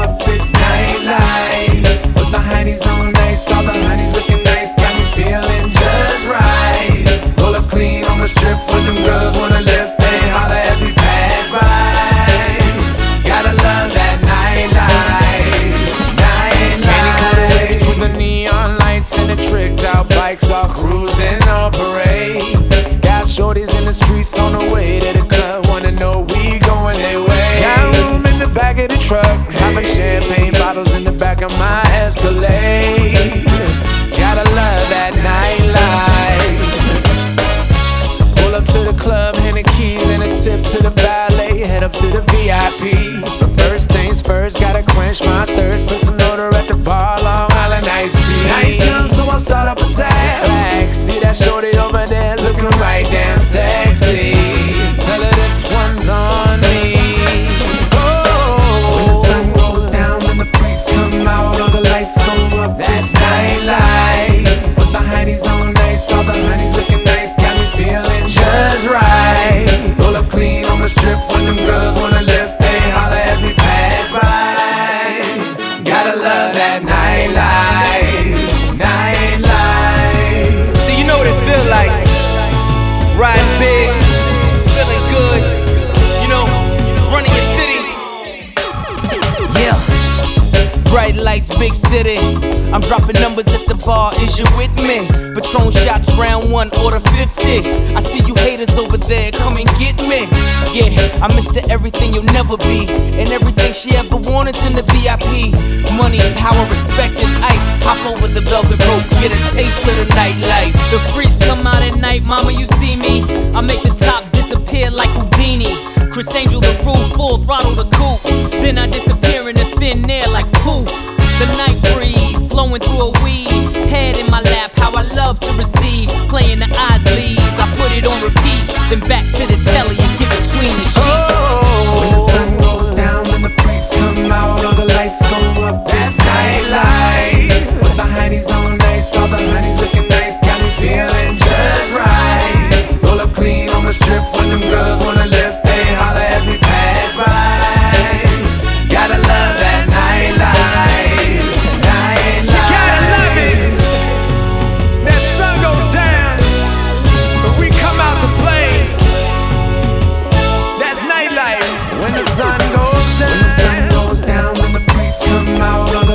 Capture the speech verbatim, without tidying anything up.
up, it's nightlife. With my honeys on ice, all the honeys looking nice, got me feeling just right. Roll up clean on the strip when them girls wanna lift, they holler as we pass by. Gotta love that nightlife, nightlife. Candy coated whips with the neon lights and the tricked out bikes, all cruising on parade. Got shorties in the streets on the way to the club, wanna know we going their way. Got room in the back of the truck, popping champagne bottles in the back of my Escalade. Gotta love that nightlife. Pull up to the club, hand the keys and a tip to the valet. Head up to the V I P. But first things first, gotta quench my thirst. Put some order at the bar, Long Island iced tea. Nice young, so I'll start up a tab. Flex, see that shorty over there looking right damn sexy. Tell her this one's on me. Oh, when the sun goes down and the priests come out, all the lights go up, that's nightlife. With my honeys on ice, all the honeys looking nice, got me feeling just right. Roll up clean on the strip when them girls wanna lift, they holler as we pass by. Gotta love that nightlife, nightlife. So you know what it feel like, riding big, feeling good, you know, running your city. Yeah, bright lights, big city. I'm dropping numbers at the bar, is you with me? Patron shots, round one, order fifty. I see you haters over there, come and get me. Yeah, I'm Mister Everything You'll Never Be, and everything she ever wanted's in the V I P. Money, power, respect, and ice. Hop over the velvet rope, get a taste of the nightlife. The freaks come out at night, mama, you see me. I make the top disappear like Houdini. Chris Angel the roof, full throttle the coupe. Then I disappear in the thin air like poof. The night breeze, blowing through a weed. Head in my lap, how I love to receive. Playing the eyes leads, I put it on repeat. Then back to the telly and get between the sheets. Oh, when the sun goes down and the priests come out, all the lights go up, that's nightlife. With my honeys on ice, all the honeys looking nice, got me feeling just right. Roll up clean on the strip when them girls wanna lift, they holler as we pass by. Gotta love that nightlife, nightlife. You gotta love it. That sun goes down, but we come out to play. That's nightlife. When the sun goes down, when the sun goes down, and the priests come out.